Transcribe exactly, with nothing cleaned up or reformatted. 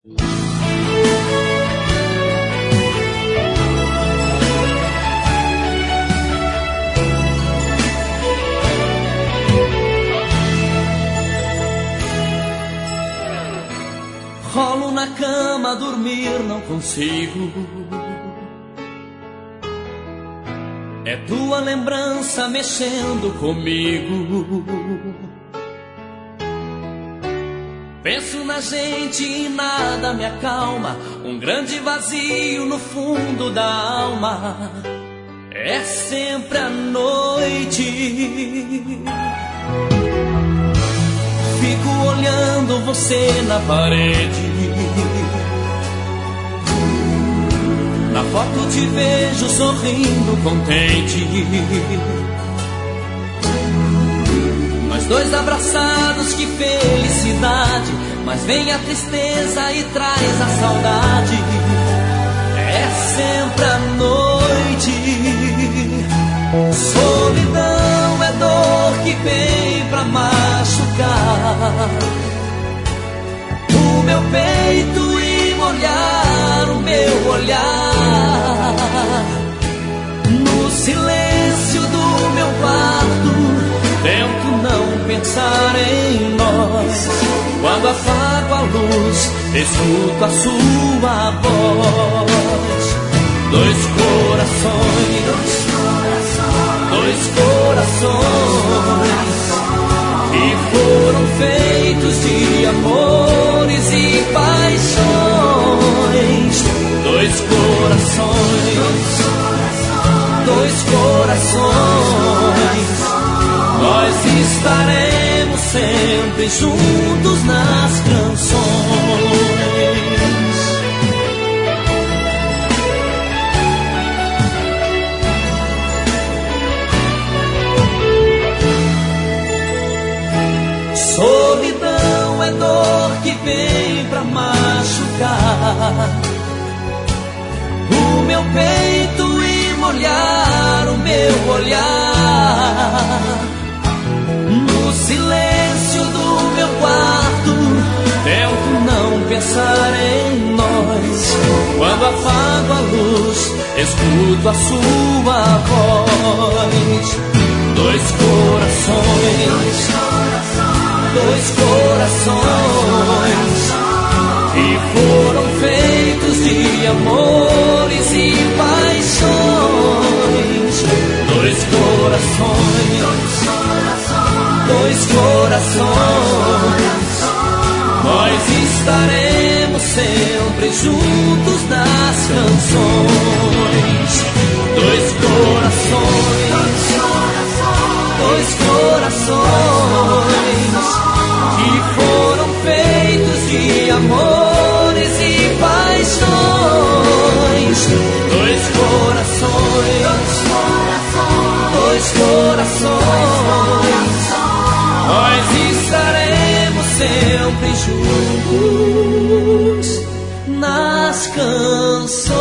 Rolo na cama, dormir não consigo. É tua lembrança mexendo comigo. Penso na gente e nada me acalma. Um grande vazio no fundo da alma. É sempre a noite. Fico olhando você na parede. Na foto te vejo sorrindo contente. Nós dois abraçados, que felicidade. Mas vem a tristeza e traz a saudade. É sempre a noite. Solidão é dor que vem pra machucar o meu peito e molhar o meu olhar. No silêncio do meu quarto tento não pensar em nós. Quando apago a luz, escuto a sua voz. Dois corações, dois corações que foram feitos de amores e paixões. Dois corações, dois corações. Nós estaremos sempre juntos nas canções. Solidão é dor que vem pra machucar o meu peito e molhar o meu olhar. No silêncio do meu quarto tento não pensar em nós. Quando apago a luz, escuto a sua voz. Dois corações, dois corações que foram feitos de amores e paixões. Dois corações, dois corações. Nós estaremos sempre juntos nas canções. Dois corações, dois corações que foram feitos de amores e paixões. Dois corações, dois corações. Nós estaremos sempre juntos nas canções.